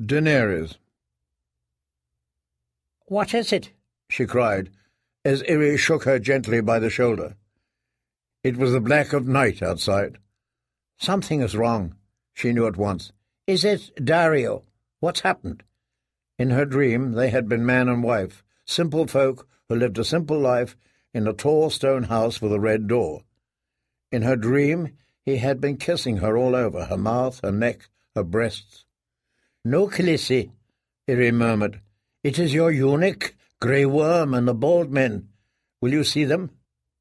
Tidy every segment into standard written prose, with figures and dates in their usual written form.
Daenerys. "What is it?" she cried, as Irri shook her gently by the shoulder. It was the black of night outside. Something is wrong, she knew at once. Is it Daario? What's happened? In her dream they had been man and wife, simple folk who lived a simple life in a tall stone house with a red door. In her dream he had been kissing her all over, her mouth, her neck, her breasts. "No, Khaleesi," Irri murmured. "It is your eunuch, Grey Worm, and the bald men. Will you see them?"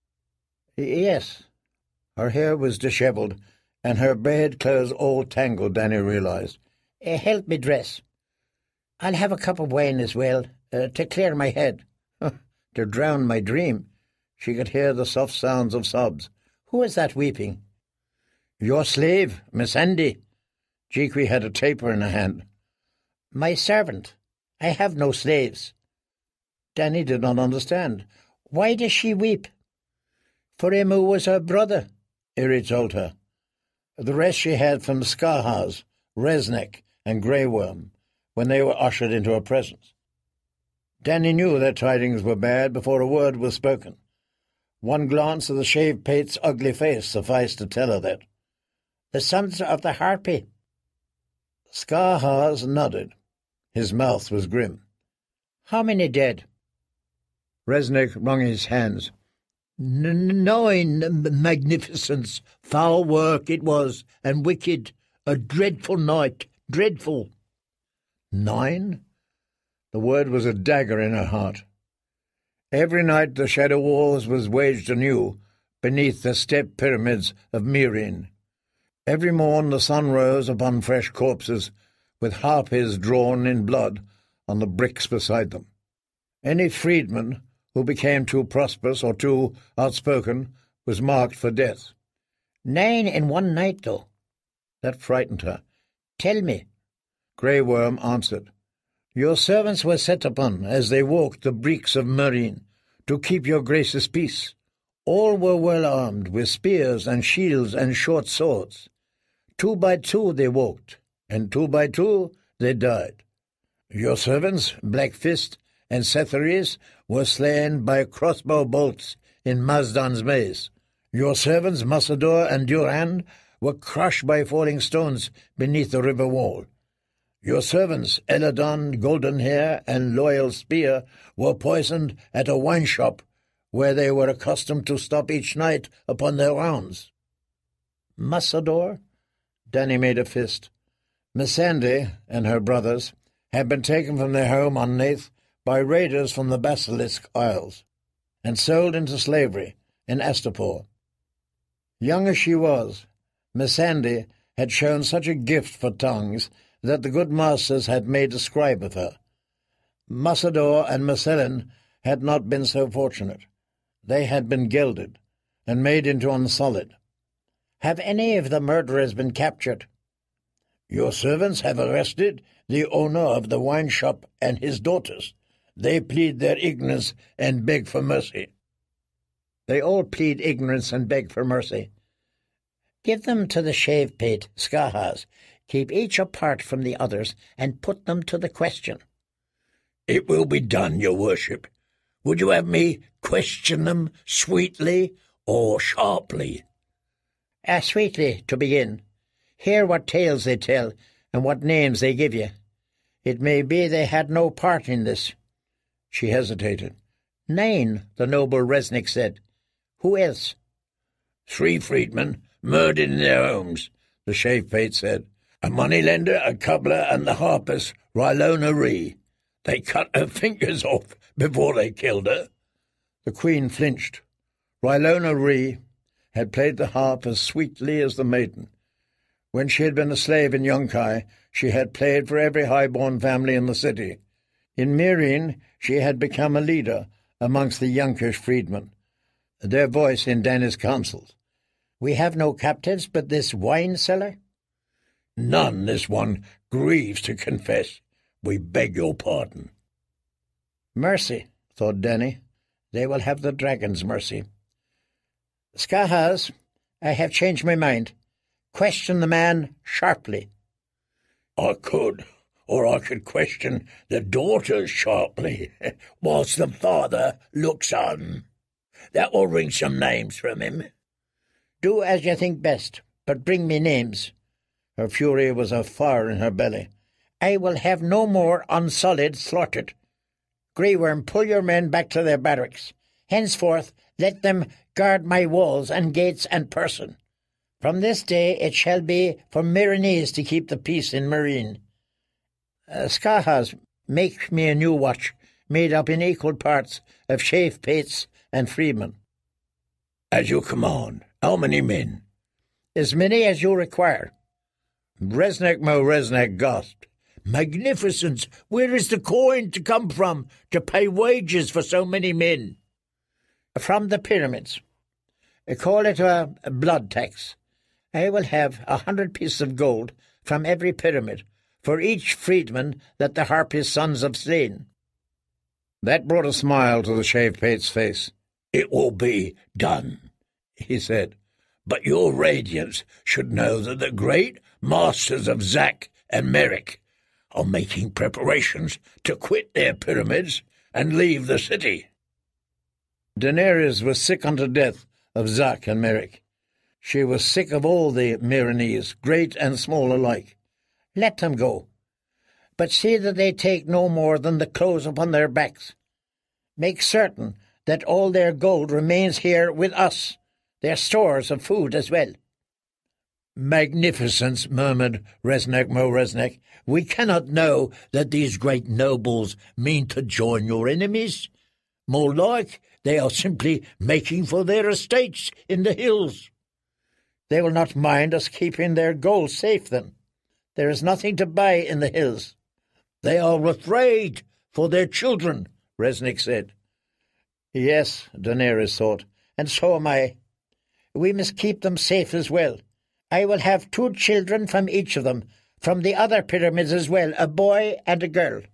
Yes. Her hair was dishevelled, and her bedclothes all tangled, Dany realized. "Help me dress. I'll have a cup of wine as well, to clear my head." To drown my dream. She could hear the soft sounds of sobs. "Who is that weeping?" "Your slave, Missandei." Jeekwe had a taper in her hand. "My servant. I have no slaves." Dany did not understand. "Why does she weep?" "For him who was her brother," Irri told her. The rest she had from Skahaz, Resnek, and Grey Worm, when they were ushered into her presence. Dany knew their tidings were bad before a word was spoken. One glance of the shaved pate's ugly face sufficed to tell her that. "The sons of the Harpy." Skahaz nodded. His mouth was grim. "How many dead?" Resnek wrung his hands. 9, magnificence. Foul work it was, and wicked. A dreadful night, dreadful." 9? The word was a dagger in her heart. Every night the Shadow Wars was waged anew beneath the step pyramids of Meereen. Every morn the sun rose upon fresh corpses, with harpies drawn in blood on the bricks beside them. Any freedman who became too prosperous or too outspoken was marked for death. 9 in one night, though. That frightened her. "Tell me." Grey Worm answered. "Your servants were set upon as they walked the breeks of Meereen, to keep your grace's peace. All were well armed with spears and shields and short swords. 2 by 2 they walked, and 2 by 2 they died. Your servants, Black Fist and Setherys, were slain by crossbow bolts in Mazdan's maze. Your servants, Massador and Durand, were crushed by falling stones beneath the river wall. Your servants, Eladon, Goldenhair, and Loyal Spear, were poisoned at a wine shop where they were accustomed to stop each night upon their rounds." "Massador?" Dany made a fist. Missandei and her brothers had been taken from their home on Nath by raiders from the Basilisk Isles, and sold into slavery in Astapor. Young as she was, Missandei had shown such a gift for tongues that the good masters had made a scribe of her. Massador and Mercellin had not been so fortunate. They had been gelded, and made into unsullied. "Have any of the murderers been captured?" "Your servants have arrested the owner of the wine shop and his daughters. They plead their ignorance and beg for mercy." "They all plead ignorance and beg for mercy." "Give them to the shave pate, Skahaz. Keep each apart from the others, and put them to the question." "It will be done, your worship. Would you have me question them sweetly or sharply?" Sweetly, to begin. Hear what tales they tell, and what names they give you. It may be they had no part in this." She hesitated. 9, the noble Resnik said. "Who else?" 3 freedmen murdered in their homes, the shave-pate said. "A moneylender, a cobbler, and the harpist, Rylona Rhee. They cut her fingers off before they killed her." The queen flinched. Rylona Rhee had played the harp as sweetly as the maiden. When she had been a slave in Yunkai, she had played for every high-born family in the city. In Meereen, she had become a leader amongst the Yunkish freedmen, their voice in Dany's councils. "We have no captives but this wine-cellar?" "None this one grieves to confess. We beg your pardon." "Mercy," thought Dany. "They will have the dragon's mercy." "Skahaz, I have changed my mind. Question the man sharply." "I could, or I could question the daughters sharply, whilst the father looks on. That will wring some names from him. Do as you think best, but bring me names. Her fury was a fire in her belly. I will have no more unsullied slaughtered. Greyworm, pull your men back to their barracks. Henceforth let them guard my walls and gates and person. From this day it shall be for Meereenese to keep the peace in Meereen. Skahaz, make me a new watch, made up in equal parts of Sheaf Pates and freedmen. As you command. How many men? As many as you require. Resnek Mo Resnek gasped. Magnificence! Where is the coin to come from to pay wages for so many men? From the pyramids. Call it a blood tax. I will have 100 pieces of gold from every pyramid for each freedman that the Harpies' sons have slain. That brought a smile to the Sheaf Pate's face. It will be done, he said. But your radiance should know that the great masters of Zak and Merrick are making preparations to quit their pyramids and leave the city. Daenerys was sick unto death of Zak and Merrick. She was sick of all the Meereenese, great and small alike. Let them go, but see that they take no more than the clothes upon their backs. Make certain that all their gold remains here with us, their stores of food as well. Magnificence, murmured Resnek Mo Resnek. We cannot know that these great nobles mean to join your enemies. More like they are simply making for their estates in the hills. They will not mind us keeping their gold safe then. There is nothing to buy in the hills. They are afraid for their children, Resnik said. Yes, Daenerys thought, and so am I. We must keep them safe as well. I will have 2 children from each of them, from the other pyramids as well, a boy and a girl.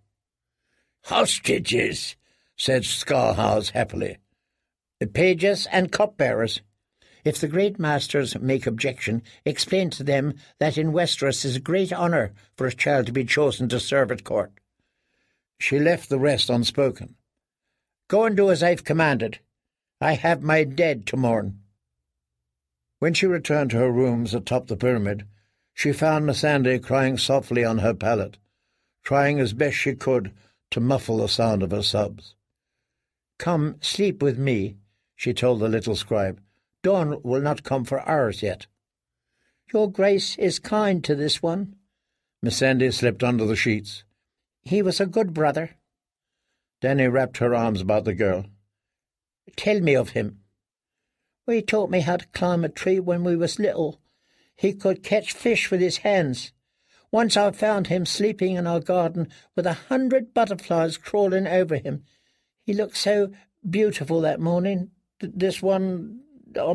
Hostages, said Skahaz happily. The pages and cupbearers. If the great masters make objection, explain to them that in Westeros is a great honour for a child to be chosen to serve at court. She left the rest unspoken. Go and do as I've commanded. I have my dead to mourn. When she returned to her rooms atop the pyramid, she found Missandei crying softly on her pallet, trying as best she could to muffle the sound of her sobs. "Come, sleep with me," she told the little scribe. "Dawn will not come for hours yet." "Your Grace is kind to this one." Missandei slipped under the sheets. "He was a good brother." Dany wrapped her arms about the girl. "Tell me of him." "He taught me how to climb a tree when we was little. He could catch fish with his hands. Once I found him sleeping in our garden with 100 butterflies crawling over him. He looked so beautiful that morning. This one, I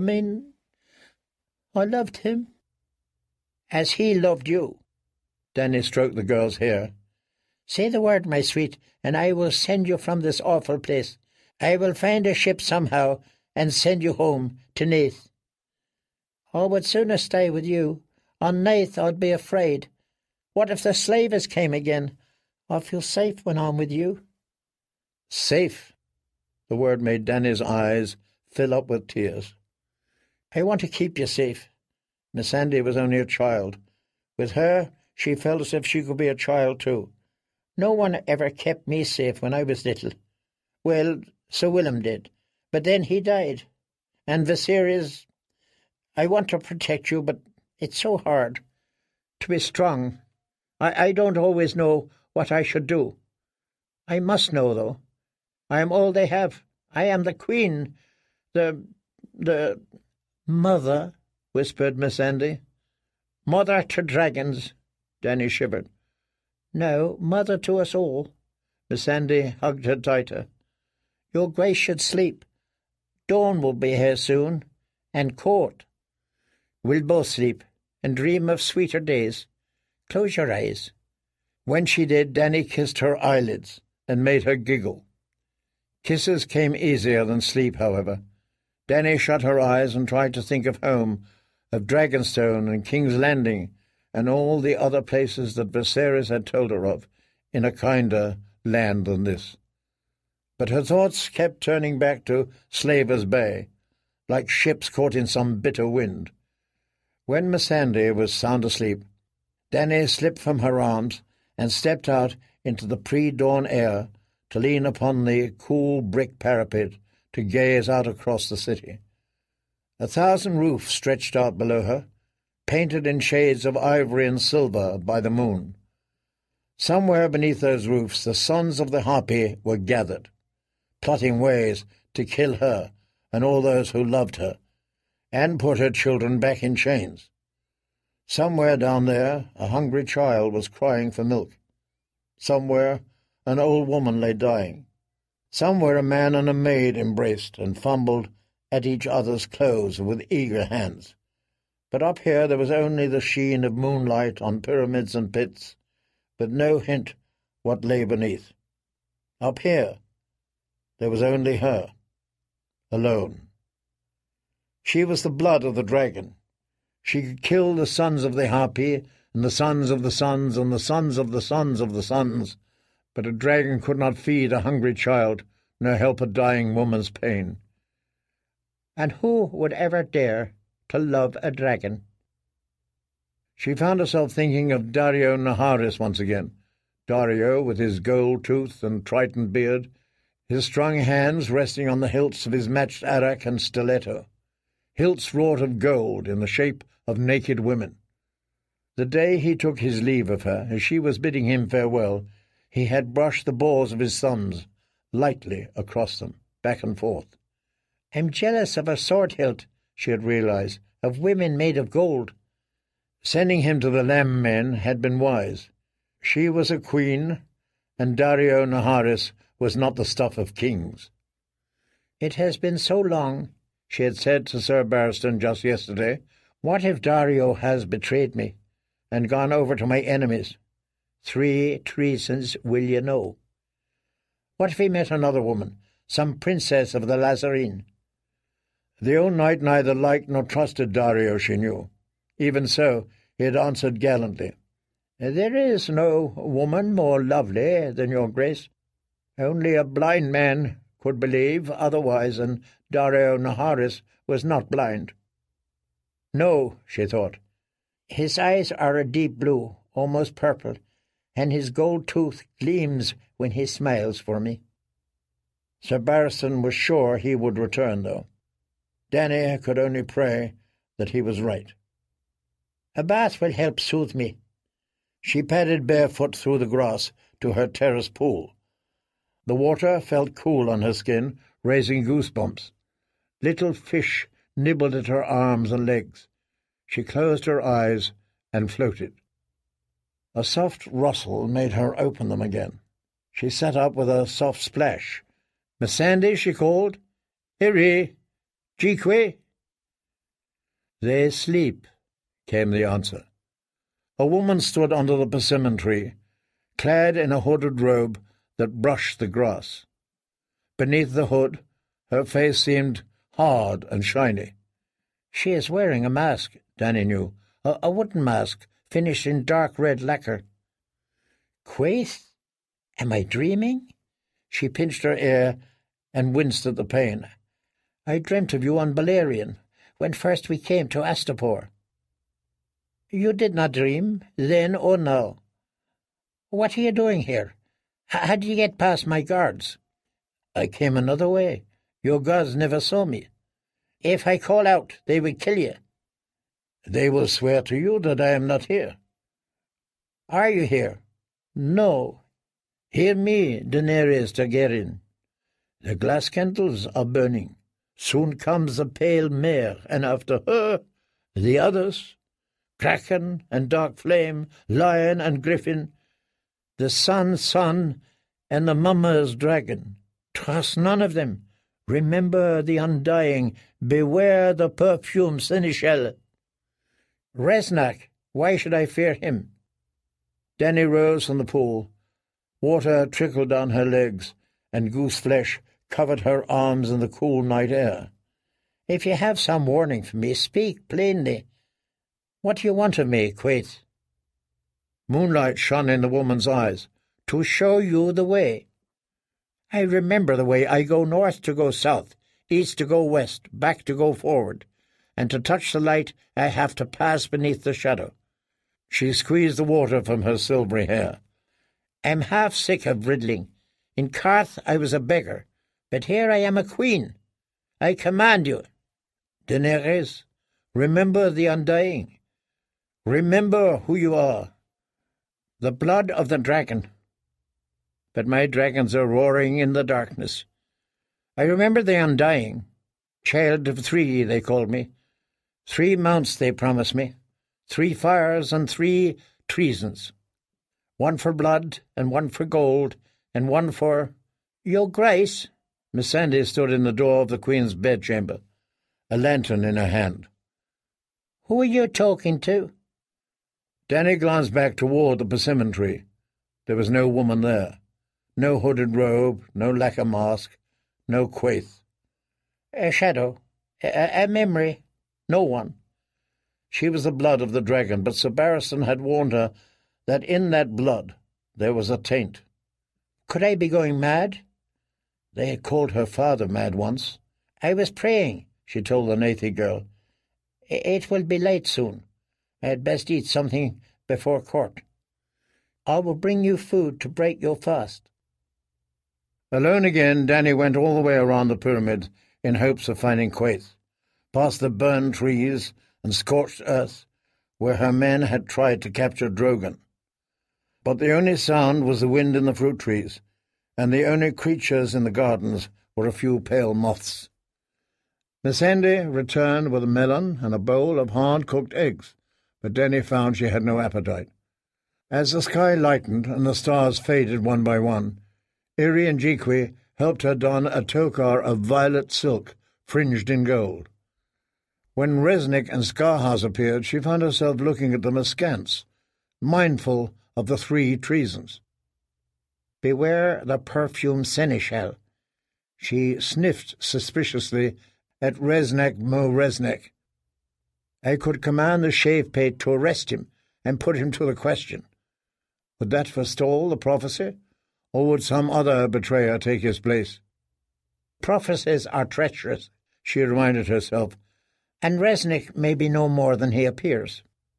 loved him." "As he loved you." Dany stroked the girl's hair. "Say the word, my sweet, and I will send you from this awful place. I will find a ship somehow and send you home to Neath." "I would sooner stay with you. On Neath I'd be afraid. What if the slavers came again? I feel safe when I'm with you." Safe. The word made Dany's eyes fill up with tears. "I want to keep you safe." Missandei was only a child. With her, she felt as if she could be a child too. "No one ever kept me safe when I was little. Well, Sir Willem did, but then he died. And Viserys, I want to protect you, but it's so hard. To be strong. I don't always know what I should do. I must know, though. I am all they have. I am the queen, the mother," whispered Missandei. "Mother to dragons," Dany shivered. "No, mother to us all." Missandei hugged her tighter. "Your Grace should sleep. Dawn will be here soon, and court. We'll both sleep and dream of sweeter days. Close your eyes." When she did, Dany kissed her eyelids and made her giggle. Kisses came easier than sleep, however. Dany shut her eyes and tried to think of home, of Dragonstone and King's Landing, and all the other places that Viserys had told her of, in a kinder land than this. But her thoughts kept turning back to Slaver's Bay, like ships caught in some bitter wind. When Missandei was sound asleep, Dany slipped from her arms and stepped out into the pre-dawn air to lean upon the cool brick parapet to gaze out across the city. 1,000 roofs stretched out below her, painted in shades of ivory and silver by the moon. Somewhere beneath those roofs the sons of the Harpy were gathered, plotting ways to kill her and all those who loved her, and put her children back in chains. Somewhere down there a hungry child was crying for milk. Somewhere an old woman lay dying. Somewhere a man and a maid embraced and fumbled at each other's clothes with eager hands. But up here there was only the sheen of moonlight on pyramids and pits, but no hint what lay beneath. Up here there was only her, alone. She was the blood of the dragon. She could kill the sons of the Harpy, and the sons of the sons, and the sons of the sons of the sons, but a dragon could not feed a hungry child, nor help a dying woman's pain. And who would ever dare to love a dragon? She found herself thinking of Daario Naharis once again. Daario, with his gold tooth and trident beard, his strong hands resting on the hilts of his matched arak and stiletto, hilts wrought of gold in the shape of naked women. The day he took his leave of her, as she was bidding him farewell, he had brushed the balls of his thumbs lightly across them, back and forth. "I'm jealous of a sword hilt," she had realized, "of women made of gold." Sending him to the Lamb Men had been wise. She was a queen, and Daario Naharis was not the stuff of kings. "It has been so long," she had said to Sir Barristan just yesterday. "What if Daario has betrayed me and gone over to my enemies? 3 treasons will you know? What if he met another woman, some princess of the Lazarine?" The old knight neither liked nor trusted Daario, she knew. Even so, he had answered gallantly, "There is no woman more lovely than your grace. Only a blind man could believe otherwise, and Daario Naharis was not blind." "No," she thought. "His eyes are a deep blue, almost purple, and his gold tooth gleams when he smiles for me." Sir Barristan was sure he would return, though. Dany could only pray that he was right. "A bath will help soothe me." She padded barefoot through the grass to her terrace pool. The water felt cool on her skin, raising goosebumps. Little fish nibbled at her arms and legs. She closed her eyes and floated. A soft rustle made her open them again. She sat up with a soft splash. "Missandei," she called. "Iri, Jique." "They sleep," came the answer. A woman stood under the persimmon tree, clad in a hooded robe that brushed the grass. Beneath the hood, her face seemed hard and shiny. "She is wearing a mask," Dany knew, a wooden mask finished in dark red lacquer. "Quaithe, am I dreaming?" She pinched her ear and winced at the pain. "I dreamt of you on Balerion, when first we came to Astapor." "You did not dream, then or now. What are you doing here? How did you get past my guards?" "I came another way. Your guards never saw me." "If I call out, they will kill you." "They will swear to you that I am not here." "Are you here?" "No." "Hear me, Daenerys Targaryen. The glass candles are burning. Soon comes the pale mare, and after her, the others. Kraken and Dark Flame, Lion and Griffin, the Sun's Son and the Mummer's Dragon. Trust none of them. Remember the Undying. Beware the perfumed Seneschal. Reznak, why should I fear him?" Dany rose from the pool. Water trickled down her legs, and goose flesh covered her arms in the cool night air. "If you have some warning for me, speak plainly. What do you want of me, Quaithe?" Moonlight shone in the woman's eyes. "To show you the way. I remember the way. I go north to go south, east to go west, back to go forward. And to touch the light, I have to pass beneath the shadow." She squeezed the water from her silvery hair. "I'm half sick of riddling. In Carth I was a beggar, but here I am a queen. I command you. Daenerys, remember the Undying. Remember who you are. The blood of the dragon. But my dragons are roaring in the darkness. I remember the Undying. Child of 3, they called me. 3 mounts they promised me. 3 fires and 3 treasons. 1 for blood, and 1 for gold, and 1 for— Your Grace. Missandei stood in the door of the Queen's bedchamber, a lantern in her hand. "Who are you talking to?" Dany glanced back toward the persimmon tree. There was no woman there. No hooded robe, no lacquer mask, no Quaithe. A shadow, a memory, no one. She was the blood of the dragon, but Sir Barristan had warned her that in that blood there was a taint. Could I be going mad? They had called her father mad once. I was praying, she told the Nathi girl. It will be late soon. I had best eat something before court. I will bring you food to break your fast. Alone again, Dany went all the way around the pyramid in hopes of finding Quaithe, past the burned trees and scorched earth where her men had tried to capture Drogon. But the only sound was the wind in the fruit trees, and the only creatures in the gardens were a few pale moths. Missandei returned with a melon and a bowl of hard-cooked eggs, but Dany found she had no appetite. As the sky lightened and the stars faded one by one, Irri and Jiqui helped her don a tokar of violet silk fringed in gold. When Resnick and Skarhaz appeared, she found herself looking at them askance, mindful of the 3 treasons. Beware the perfumed seneschal. She sniffed suspiciously at Resnack Mo Resnack. I could command the Shave-Pate to arrest him and put him to the question. Would that forestall the prophecy, or would some other betrayer take his place? Prophecies are treacherous, she reminded herself, and Resnick may be no more than he appears.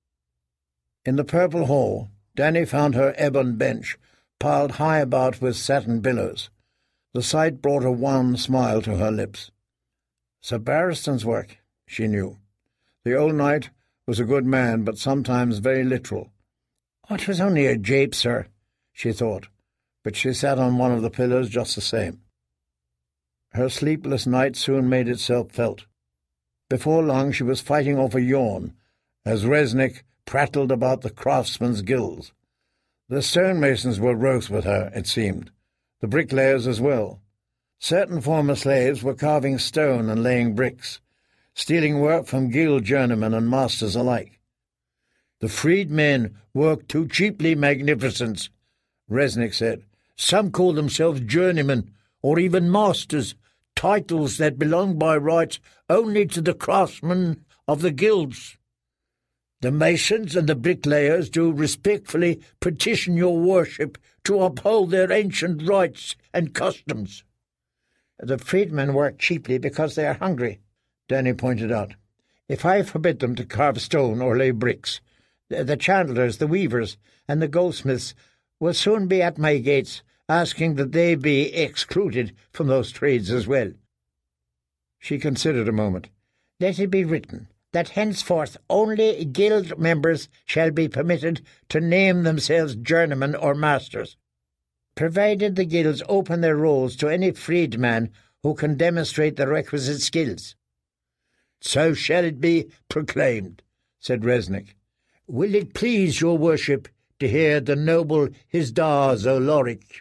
In the purple hall, Dany found her ebon bench, piled high about with satin billows. The sight brought a wan smile to her lips. Sir Barristan's work, she knew. The old knight was a good man, but sometimes very literal. Oh, it was only a jape, sir, she thought, but she sat on one of the pillars just the same. Her sleepless night soon made itself felt. Before long she was fighting off a yawn as Resnick prattled about the craftsmen's guilds. The stonemasons were wroth with her, it seemed, the bricklayers as well. Certain former slaves were carving stone and laying bricks, stealing work from guild journeymen and masters alike. The freedmen work too cheaply, magnificence, Resnick said. Some call themselves journeymen, or even masters, titles that belong by rights only to the craftsmen of the guilds. The masons and the bricklayers do respectfully petition your worship to uphold their ancient rights and customs. The freedmen work cheaply because they are hungry, Dany pointed out. If I forbid them to carve stone or lay bricks, the chandlers, the weavers, and the goldsmiths will soon be at my gates asking that they be excluded from those trades as well. She considered a moment. Let it be written that henceforth only guild members shall be permitted to name themselves journeymen or masters, provided the guilds open their rolls to any freedman who can demonstrate the requisite skills. So shall it be proclaimed, said Resnick. Will it please your worship to hear the noble Hisdar zo Lorich?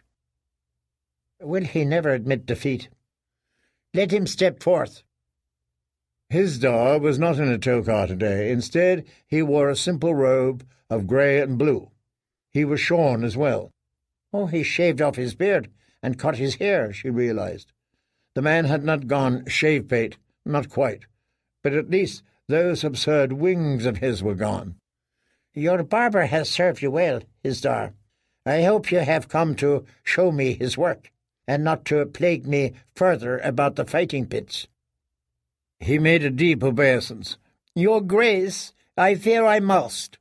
Will he never admit defeat? Let him step forth. Hisdar was not in a tokar today. Instead, he wore a simple robe of grey and blue. He was shorn as well. Oh, he shaved off his beard and cut his hair, she realized. The man had not gone Shave-Pate, not quite, but at least those absurd wings of his were gone. Your barber has served you well, Hisdar. I hope you have come to show me his work, and not to plague me further about the fighting pits. He made a deep obeisance. Your Grace, I fear I must.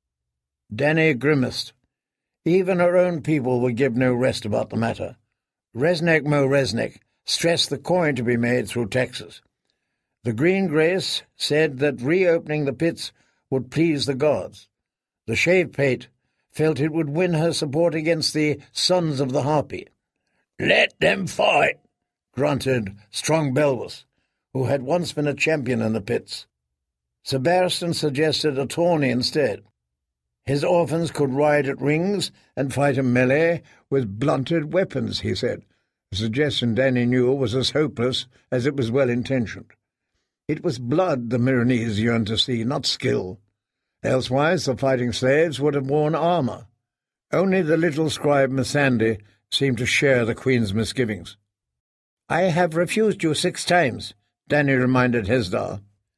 Danny grimaced. Even her own people would give no rest about the matter. Reznek Mo Reznek stressed the coin to be made through Texas. The Green Grace said that reopening the pits would please the gods. The Shavepate felt it would win her support against the Sons of the Harpy. "Let them fight," grunted Strong Belwas, who had once been a champion in the pits. Sir Barristan suggested a tourney instead. His orphans could ride at rings and fight a melee with blunted weapons, he said, a suggestion Danny knew was as hopeless as it was well-intentioned. It was blood the Milanese yearned to see, not skill. Elsewise the fighting slaves would have worn armour. Only the little scribe Missandei seemed to share the Queen's misgivings. "I have refused you 6 times, Danny reminded Hisdar.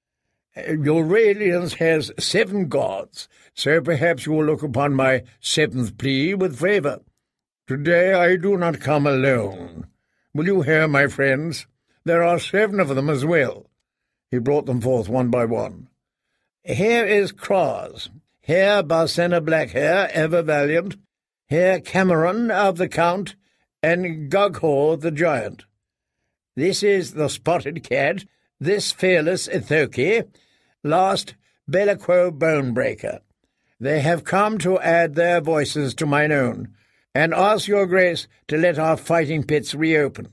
"Your radiance has 7 gods, so perhaps you will look upon my 7th plea with favour. Today I do not come alone. Will you hear, my friends? There are 7 of them as well." He brought them forth one by one. "Here is Kraz, here Barsenna Blackhair, ever valiant, here Cameron of the Count, and Gughor the Giant. This is the Spotted Cat, this fearless Ithoki, last Bellaquo Bonebreaker. They have come to add their voices to mine own, and ask your Grace to let our fighting pits reopen."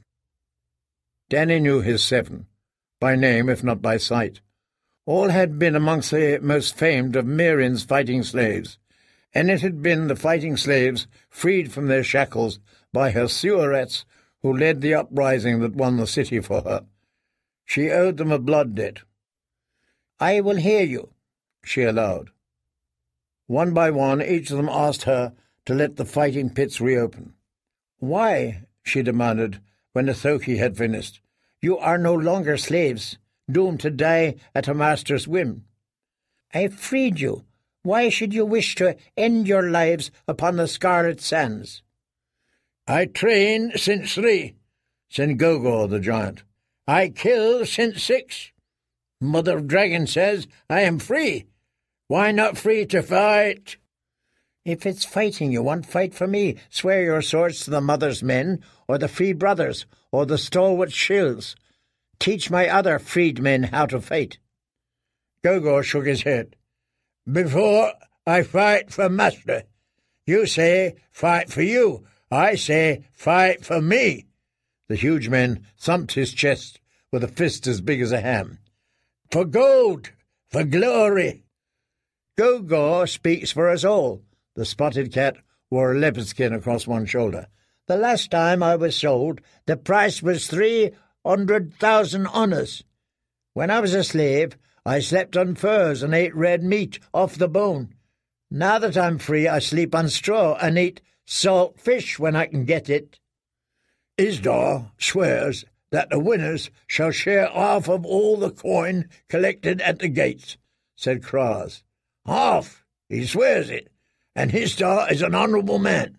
Danny knew his 7, by name if not by sight. All had been amongst the most famed of Meerin's fighting slaves, and it had been the fighting slaves freed from their shackles by her sewerets who led the uprising that won the city for her. She owed them a blood debt. "I will hear you," she allowed. One by one each of them asked her to let the fighting pits reopen. "Why?" she demanded when Ithoki had finished. "You are no longer slaves, doomed to die at a master's whim. I freed you. Why should you wish to end your lives upon the Scarlet Sands?" "I train since 3, said Gogor the Giant. "I kill since 6. Mother of Dragon says I am free. Why not free to fight?" "If it's fighting you want, fight for me. Swear your swords to the Mother's men, or the Free Brothers, or the stalwart Shills. Teach my other freedmen how to fight." Gogor shook his head. "Before I fight for Master. You say fight for you. I say fight for me." The huge man thumped his chest with a fist as big as a ham. "For gold, for glory." "Gogor speaks for us all." The Spotted Cat wore a leopard skin across one shoulder. "The last time I was sold, the price was 300,000 honours. When I was a slave, I slept on furs and ate red meat off the bone. Now that I'm free, I sleep on straw and eat salt fish when I can get it." "Hisdar swears that the winners shall share half of all the coin collected at the gates," said Kraz. "Half, he swears it, and Hisdar is an honourable man."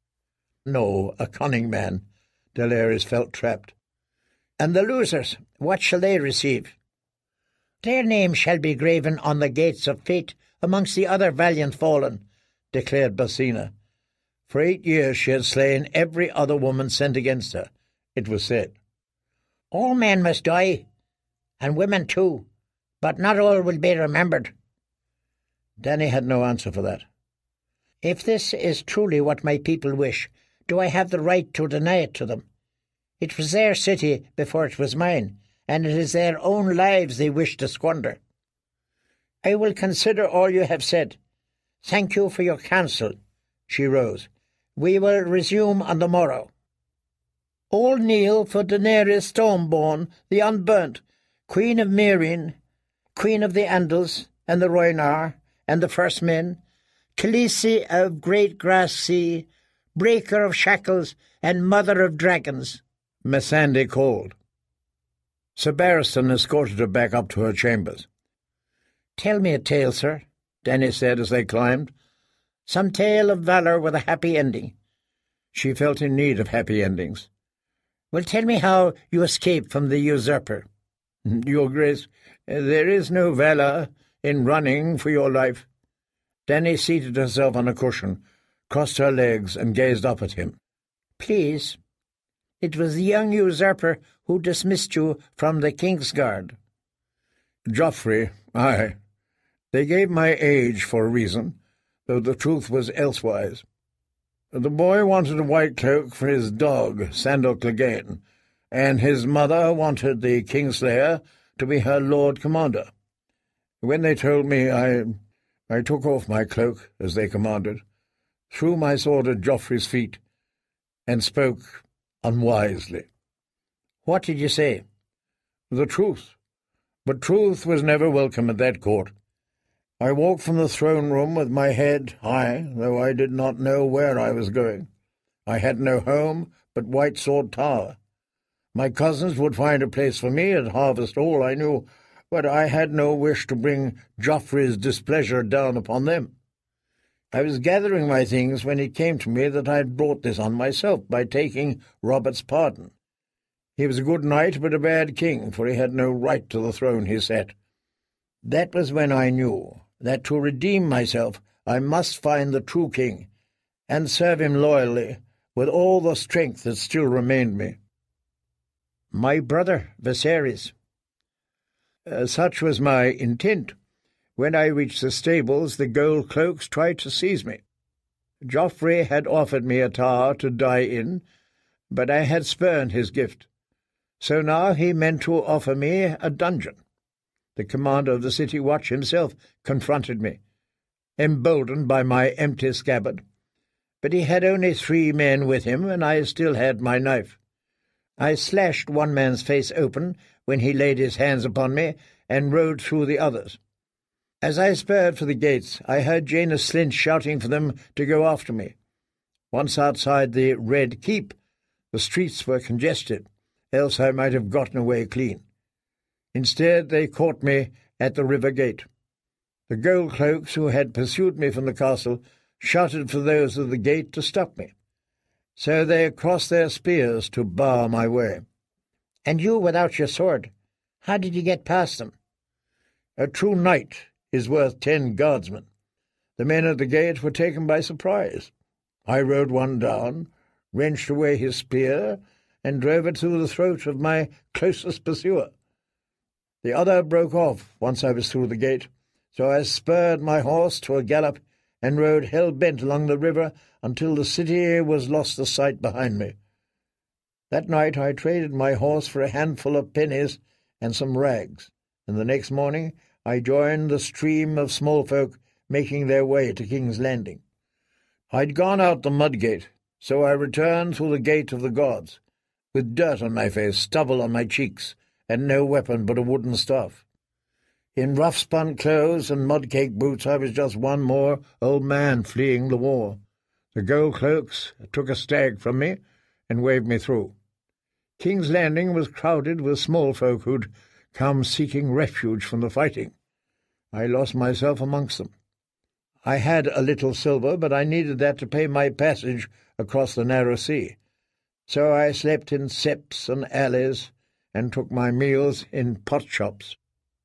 No, a cunning man. Delirious felt trapped. "And the losers, what shall they receive?" "Their names shall be graven on the gates of fate amongst the other valiant fallen," declared Basina. For 8 years she had slain every other woman sent against her, it was said. "All men must die, and women too, but not all will be remembered." Danny had no answer for that. "If this is truly what my people wish, do I have the right to deny it to them? It was their city before it was mine, and it is their own lives they wish to squander." "I will consider all you have said. Thank you for your counsel." She rose. "We will resume on the morrow." "All kneel for Daenerys Stormborn, the Unburnt, Queen of Meereen, Queen of the Andals and the Rhoynar and the First Men, Khaleesi of Great Grass Sea, Breaker of Shackles and Mother of Dragons," Missandei called. Sir Barristan escorted her back up to her chambers. "Tell me a tale, sir," Dany said as they climbed. "Some tale of valour with a happy ending." She felt in need of happy endings. "Well, tell me how you escaped from the usurper." "Your Grace, there is no valour in running for your life." Dany seated herself on a cushion, crossed her legs, and gazed up at him. "Please, it was the young usurper who dismissed you from the Kingsguard." "Joffrey, aye. They gave my age for a reason, though the truth was elsewise. The boy wanted a white cloak for his dog, Sandor Clegane, and his mother wanted the Kingslayer to be her Lord Commander. When they told me, I took off my cloak, as they commanded, threw my sword at Joffrey's feet, and spoke unwisely." "What did you say?" "The truth. But truth was never welcome at that court. I walked from the throne-room with my head high, though I did not know where I was going. I had no home but White Sword Tower. My cousins would find a place for me at Harvest Hall, I knew, but I had no wish to bring Joffrey's displeasure down upon them. I was gathering my things when it came to me that I had brought this on myself by taking Robert's pardon. He was a good knight, but a bad king, for he had no right to the throne he sat. That was when I knew that to redeem myself I must find the true king, and serve him loyally with all the strength that still remained me." "My brother Viserys." Such was my intent. When I reached the stables, the gold cloaks tried to seize me. Joffrey had offered me a tower to die in, but I had spurned his gift. So now he meant to offer me a dungeon. The commander of the City Watch himself confronted me, emboldened by my empty scabbard. But he had only 3 men with him, and I still had my knife. I slashed one man's face open when he laid his hands upon me, and rode through the others. As I spurred for the gates, I heard Jaina Slint shouting for them to go after me. Once outside the Red Keep, the streets were congested, else I might have gotten away clean. Instead, they caught me at the river gate. The gold cloaks who had pursued me from the castle shouted for those of the gate to stop me. So they crossed their spears to bar my way. "And you without your sword, how did you get past them?" "A true knight is worth 10 guardsmen. The men at the gate were taken by surprise. I rode one down, wrenched away his spear, and drove it through the throat of my closest pursuer. The other broke off once I was through the gate, so I spurred my horse to a gallop and rode hell-bent along the river until the city was lost to sight behind me. That night I traded my horse for a handful of pennies and some rags, and the next morning I joined the stream of small folk making their way to King's Landing. I'd gone out the mud-gate, so I returned through the gate of the gods, with dirt on my face, stubble on my cheeks, and no weapon but a wooden staff. In rough-spun clothes and mud-caked boots I was just one more old man fleeing the war. The gold cloaks took a stag from me and waved me through. King's Landing was crowded with small folk who'd come seeking refuge from the fighting. I lost myself amongst them. I had a little silver, but I needed that to pay my passage across the narrow sea. So I slept in septs and alleys and took my meals in pot-shops.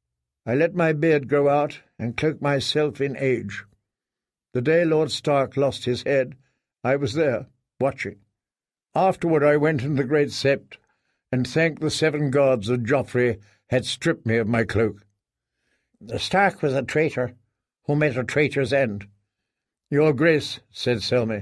I let my beard grow out and cloaked myself in age. The day Lord Stark lost his head, I was there, watching. Afterward I went into the great sept and thanked the 7 gods that Joffrey had stripped me of my cloak. The Stark was a traitor, who met a traitor's end. Your Grace, said Selmy,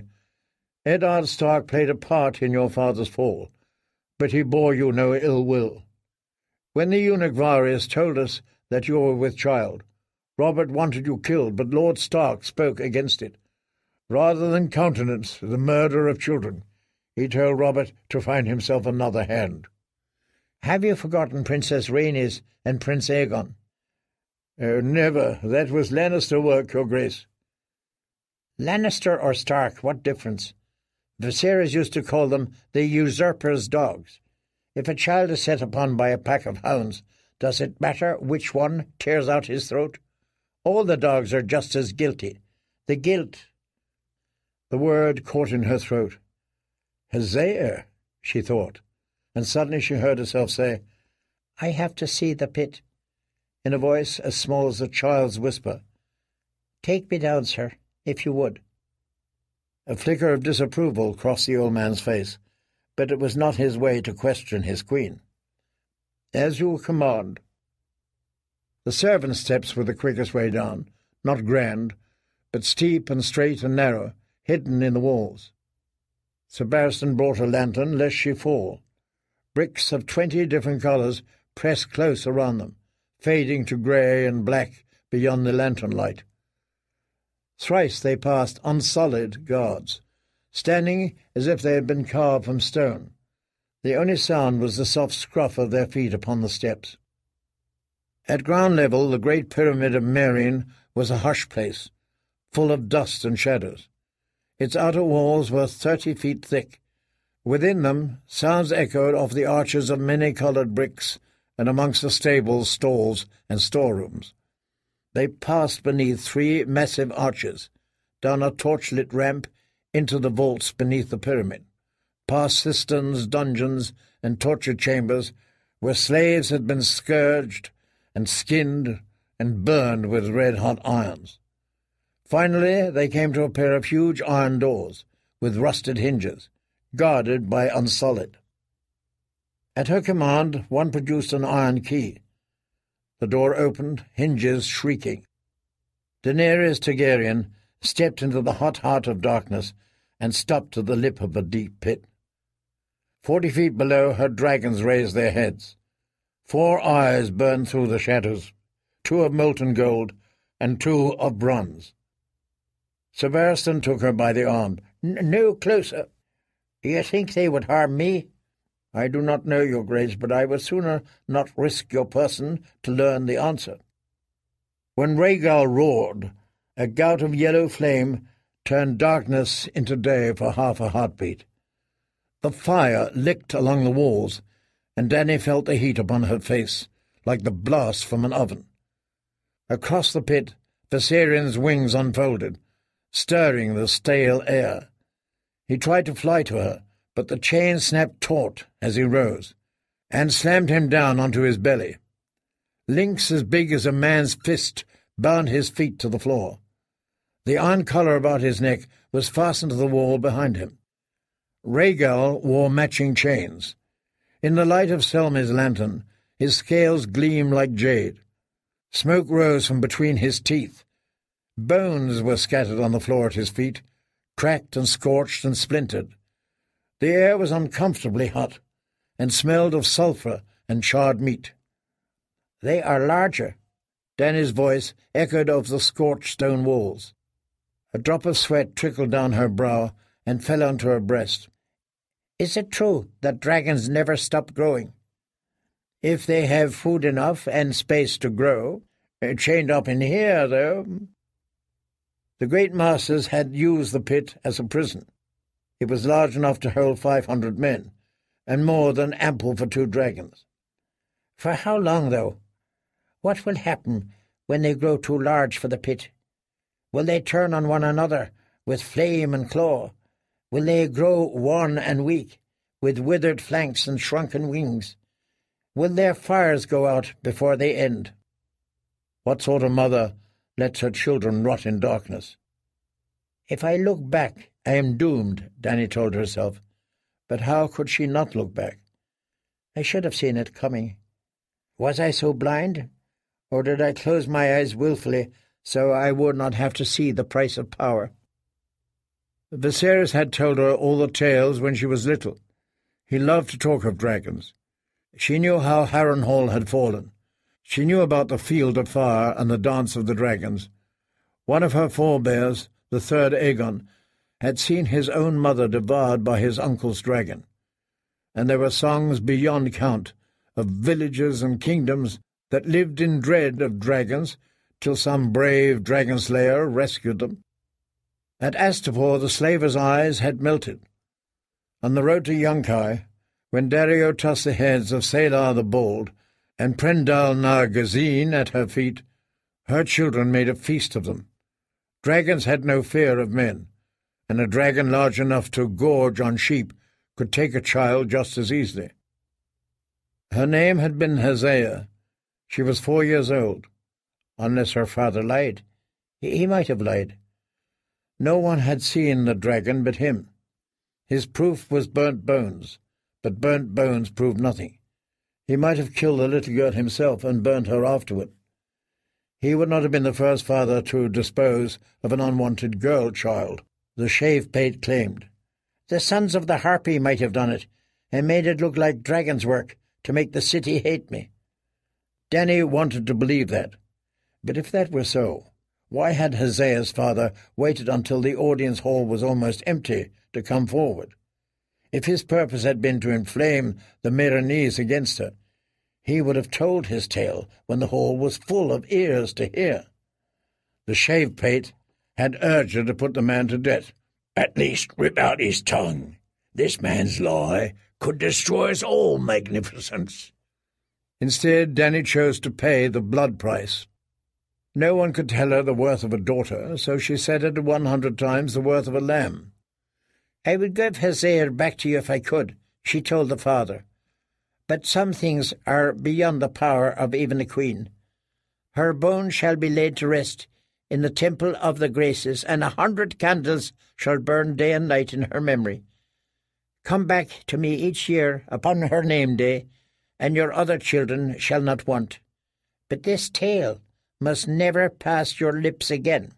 Eddard Stark played a part in your father's fall, but he bore you no ill will. When the eunuch Varys told us that you were with child, Robert wanted you killed, but Lord Stark spoke against it. Rather than countenance the murder of children, he told Robert to find himself another hand. Have you forgotten Princess Rhaenys and Prince Aegon? Never. That was Lannister work, Your Grace. Lannister or Stark, what difference? Viserys used to call them the usurper's dogs. If a child is set upon by a pack of hounds, does it matter which one tears out his throat? All the dogs are just as guilty. The guilt. The word caught in her throat. Hazair, she thought, and suddenly she heard herself say, I have to see the pit, in a voice as small as a child's whisper. Take me down, sir, if you would. A flicker of disapproval crossed the old man's face, but it was not his way to question his queen. As you command. The servants' steps were the quickest way down, not grand, but steep and straight and narrow, hidden in the walls. Sir Barristan brought a lantern lest she fall. Bricks of 20 different colours pressed close around them, fading to grey and black beyond the lantern light. Thrice they passed unsullied guards, standing as if they had been carved from stone. The only sound was the soft scruff of their feet upon the steps. At ground level, the great pyramid of Meereen was a hushed place, full of dust and shadows. Its outer walls were 30 feet thick. Within them, sounds echoed off the arches of many-coloured bricks and amongst the stables, stalls, and storerooms. They passed beneath 3 massive arches, down a torch-lit ramp into the vaults beneath the pyramid, past cisterns, dungeons, and torture chambers where slaves had been scourged and skinned and burned with red-hot irons. Finally, they came to a pair of huge iron doors with rusted hinges, guarded by Unsullied. At her command, one produced an iron key. The door opened, hinges shrieking. Daenerys Targaryen stepped into the hot heart of darkness and stopped at the lip of a deep pit. 40 feet below, her dragons raised their heads. 4 eyes burned through the shadows, 2 of molten gold and 2 of bronze. Sir Barristan took her by the arm. No closer. Do you think they would harm me? I do not know, your grace, but I would sooner not risk your person to learn the answer. When Rhaegal roared, a gout of yellow flame turned darkness into day for half a heartbeat. The fire licked along the walls, and Dany felt the heat upon her face, like the blast from an oven. Across the pit, Viserion's wings unfolded, stirring the stale air. He tried to fly to her, but the chain snapped taut as he rose, and slammed him down onto his belly. Links as big as a man's fist bound his feet to the floor. The iron collar about his neck was fastened to the wall behind him. Rhaegal wore matching chains. In the light of Selmy's lantern, his scales gleamed like jade. Smoke rose from between his teeth. Bones were scattered on the floor at his feet, cracked and scorched and splintered. The air was uncomfortably hot, and smelled of sulphur and charred meat. "They are larger." Dany's voice echoed over the scorched stone walls. A drop of sweat trickled down her brow and fell onto her breast. "Is it true that dragons never stop growing?" "If they have food enough and space to grow. Chained up in here, though." The great masters had used the pit as a prison. It was large enough to hold 500 men, and more than ample for 2 dragons. "For how long, though? What will happen when they grow too large for the pit? Will they turn on one another with flame and claw? Will they grow wan and weak, with withered flanks and shrunken wings? Will their fires go out before they end? What sort of mother lets her children rot in darkness? If I look back, I am doomed, Dany told herself. But how could she not look back? I should have seen it coming. Was I so blind? Or did I close my eyes wilfully so I would not have to see the price of power? Viserys had told her all the tales when she was little. He loved to talk of dragons. She knew how Harrenhal had fallen. She knew about the Field of Fire and the Dance of the Dragons. One of her forebears, the third Aegon, had seen his own mother devoured by his uncle's dragon. And there were songs beyond count of villages and kingdoms that lived in dread of dragons till some brave dragon-slayer rescued them. At Astapor the slaver's eyes had melted. On the road to Yunkai, when Dario tossed the heads of Salar the Bold and Prendal Nargazine at her feet, Her children made a feast of them. Dragons had no fear of men, and a dragon large enough to gorge on sheep could take a child just as easily. Her name had been Hosea. She was 4 years old. Unless her father lied. He might have lied. No one had seen the dragon but him. His proof was burnt bones, but burnt bones proved nothing. He might have killed the little girl himself and burnt her afterward. He would not have been the first father to dispose of an unwanted girl child, the shave-pate claimed. The sons of the harpy might have done it, and made it look like dragon's work to make the city hate me. Danny wanted to believe that. But if that were so, why had Hosea's father waited until the audience hall was almost empty to come forward? If his purpose had been to inflame the Meereenese against her, he would have told his tale when the hall was full of ears to hear. The shave-pate had urged her to put the man to death. At least rip out his tongue. This man's lie could destroy us all, magnificence. Instead, Danny chose to pay the blood price. No one could tell her the worth of a daughter, so she set it at 100 times the worth of a lamb. "I would give Hosea back to you if I could," she told the father. "But some things are beyond the power of even a queen. Her bones shall be laid to rest in the temple of the Graces, and 100 candles shall burn day and night in her memory. Come back to me each year upon her name day, and your other children shall not want. But this tale must never pass your lips again."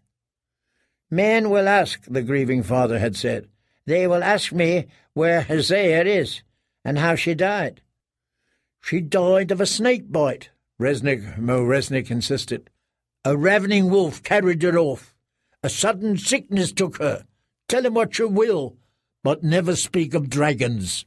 "Men will ask," the grieving father had said. "They will ask me where Hosea is, and how she died." "She died of a snake bite," Mo Resnick insisted. "A ravening wolf carried her off. A sudden sickness took her. Tell him what you will, but never speak of dragons."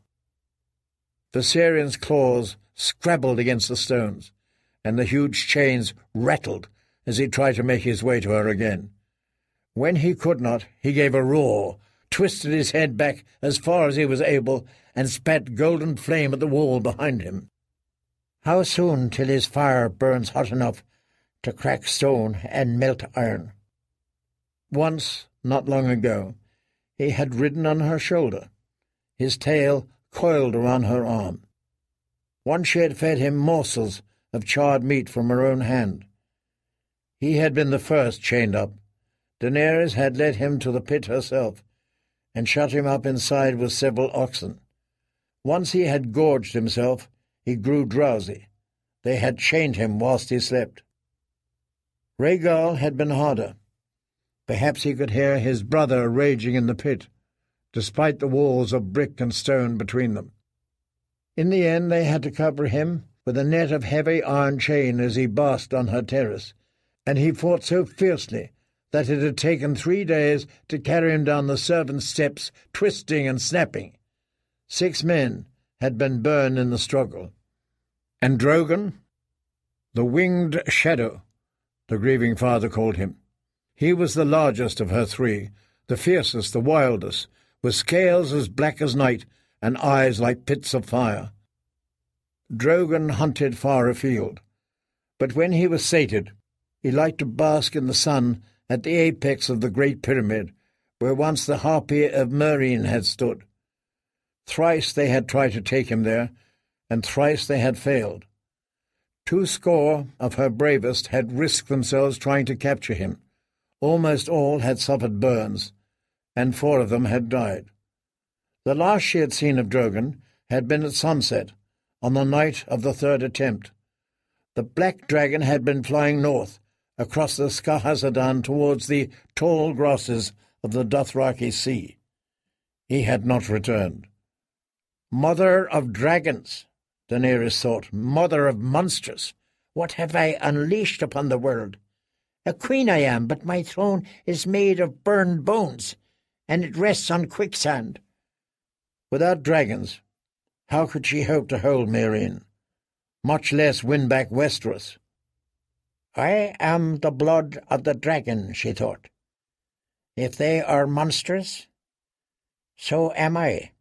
Viserion's claws scrabbled against the stones, and the huge chains rattled as he tried to make his way to her again. When he could not, he gave a roar, twisted his head back as far as he was able, and spat golden flame at the wall behind him. How soon till his fire burns hot enough to crack stone and melt iron? Once, not long ago, he had ridden on her shoulder, his tail coiled around her arm. Once she had fed him morsels of charred meat from her own hand. He had been the first chained up. Daenerys had led him to the pit herself, and shut him up inside with several oxen. Once he had gorged himself, he grew drowsy. They had chained him whilst he slept. Rhaegal had been harder. Perhaps he could hear his brother raging in the pit, despite the walls of brick and stone between them. In the end they had to cover him with a net of heavy iron chain as he basked on her terrace, and he fought so fiercely that it had taken 3 days to carry him down the servants' steps, twisting and snapping. 6 men had been burned in the struggle. And Drogon, the winged shadow, the grieving father called him. He was the largest of her 3, the fiercest, the wildest, with scales as black as night and eyes like pits of fire. Drogon hunted far afield, but when he was sated, he liked to bask in the sun at the apex of the Great Pyramid, where once the Harpy of Meereen had stood. Thrice they had tried to take him there, and thrice they had failed. 200 of her bravest had risked themselves trying to capture him. Almost all had suffered burns, and 4 of them had died. The last she had seen of Drogon had been at sunset, on the night of the 3rd attempt. The black dragon had been flying north, across the Skahazadhan towards the tall grasses of the Dothraki Sea. He had not returned. "Mother of dragons," Daenerys thought, "mother of monsters, what have I unleashed upon the world? A queen I am, but my throne is made of burned bones, and it rests on quicksand." Without dragons, how could she hope to hold Meereen, much less win back Westeros? "I am the blood of the dragon," she thought. "If they are monsters, so am I."